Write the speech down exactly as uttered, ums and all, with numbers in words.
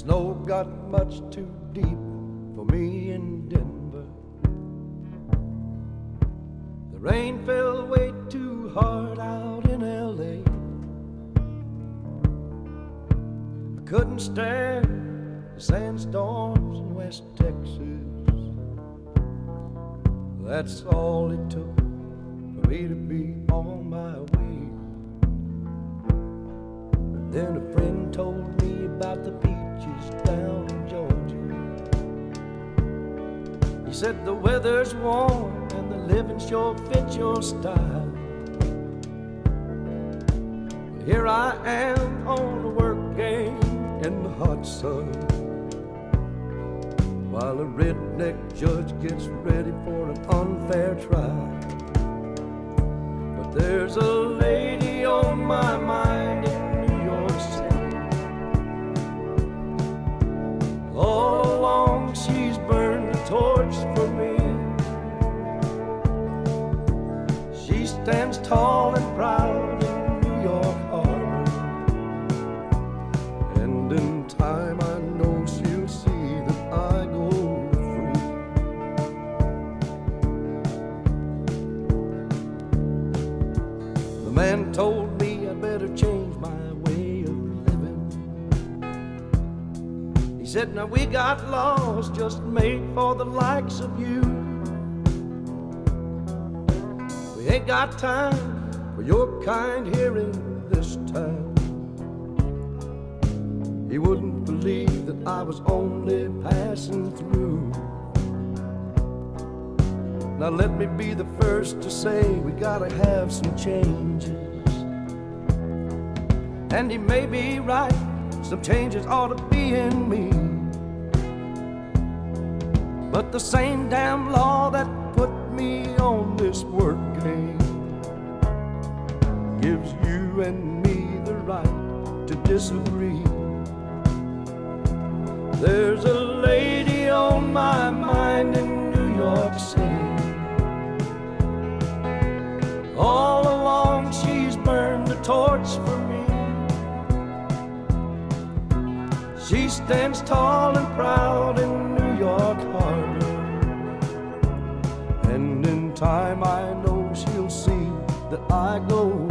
snow got much too deep for me in Denver. The rain fell way too hard out in L A. I couldn't stand the sandstorms in West Texas. That's all it took for me to be on my way. Then a friend told me about the beaches down in Georgia. He said the weather's warm and the living sure fits your style. But here I am on a work game in the hot sun, while a redneck judge gets ready for an unfair trial. But there's a lady on my mind in New York City. All along she's burned the torch for me. She stands tall and proud in New York Harbor, and in time I know she'll see that I go free. The man told me I'd better change my way of living. He said, now we got laws just made for the likes of you. We ain't got time for your kind here in this town. He wouldn't believe that I was only passing through. Now let me be the first to say we gotta have some changes. And he may be right, some changes ought to be in me. But the same damn law that put me on this work game gives you and me the right to disagree. There's a lady on my mind in New York City. All along she's burned the torch for me. She stands tall and proud in New York Harbor, and in time I know she'll see that I go